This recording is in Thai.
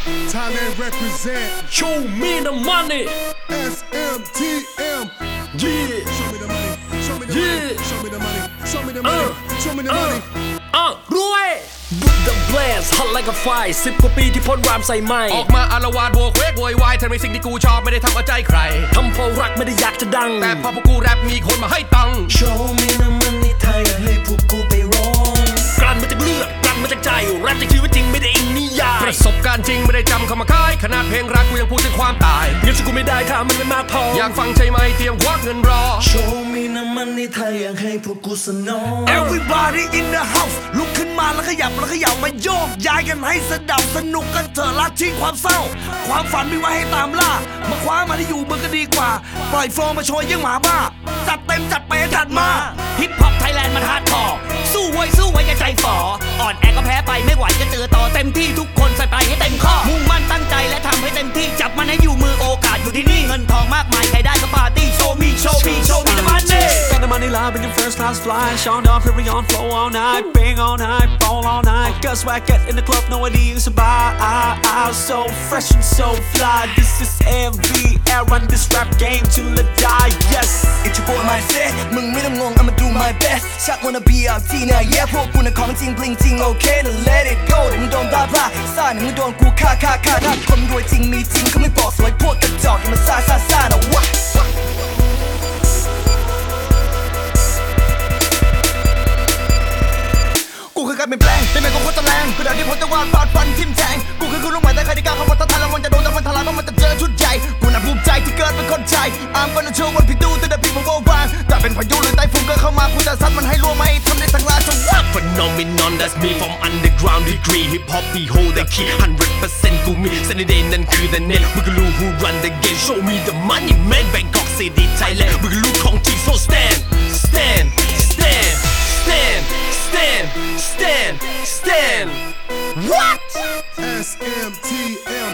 Thailand represent. Show me the money. SMTM. Yeah. Show me the money. Show me the Yeah. money. Show me the money. Show me the money. Show me the money. รวยบุดเดอะแบลสฮอตไลค์กับไฟ10 กว่าปีที่พ้นรามใส่ไม้ออกมาอารวาสโวกเวกโวยวายทำในสิ่งที่กูชอบไม่ได้ทำเอาใจใครทำเพราะรักไม่ได้อยากจะดังแต่พอพวกกูแรปมีคนมาให้ตังค์ Show me the money ไทยอยากให้พวกกูไปร้องกลั่นมาจากเลือดกลั่นมาจากใจแรปจากชีวิตจริงไม่ได้อิงนิยายประสบการณ์จริงไม่ได้จำคำมาค่ายขนาดเพลงรักกูยังพูดถึงความตายเงินที่กูไม่ได้ค่ามันไม่มากพออยากฟังใช่ไหมเตรียมควักเงินรอ Show me the money ไทยอยากให้พวกกูสนอง Everybody in the house ลุกขึ้นมาแล้วขยับแล้วขยับมาโยกย้ายกันให้สะเดาสนุกกันเถอะละทิ้งความเศร้าความฝันมีไว้ให้ตามล่ามาคว้ามาที่อยู่มือก็ดีกว่าปล่อยโฟมาโชยยังหมาบ้าจัดเต็มจัดไปจัดมาฮิปฮอปไทยแลนด์มันฮาร์ดคอร์สู้ไว้อย่าใจฝ่ออ่อนแอก็แพ้ไปไม่ไหวก็เจอต่อเต็มที่ทุกคนใส่ไปให้เต็มข้อมุ่งมั่นตั้งใจและทำให้เต็มที่จับมันให้อยู่มือโอกาสอยู่ที่นี่เงินทองมากมายใครได้ก็ปาร์ตี้โชว์มีthe money Got the money live in your first class fly Shine off every on flow all night Bang all night, ball all night Guess what I get in the club, no idea it's about So fresh and so fly This is MV, I run this rap game till I die, yes It's your boy my set มึงไม่ต้องงง I'ma do my best ชัก wanna be out ที่ไหน yeah พวกกูน่ะของจริงบลิงจริง okay then let it go เดี๋ยวมึงโดนบ้าซ่าเดี๋ยวมึงโดนกูฆ่าถ้าคนรวยจริงมีจริงเขาไม่บอกสวยพวกกระจอกอย่ามาซ่านะวะกูคือการเปลี่ยนแปลงเป็นแมงกะพรุนตะแรงกระดาษที่พ้นจะวาดฟาดฟันทิ่มแทงกูคือลูกใหม่แต่ใครที่กล้าเข้ามาท้าทายแล้วมันจะโดนแต่มันทลายเพราะมันจะเจอชุดใหญ่กูน่ะภูมิใจที่เกิดเป็นคนไทย I'm gonna show what we do to the people worldwide แต่เป็นพายุหรือไต้ฝุ่นก็เข้ามากูจะซัดมันให้รัวไม่ทำได้ทั้งลาชวัด Phenomenon that's me from underground degree hip hop behold the key 100% กูมีเส้นเด่นนั่นคือ the net มึงก็รู้ who run the game show me the money man Bangkok City Thailand มึงก็รู้ของจริง so stand What? SMTM.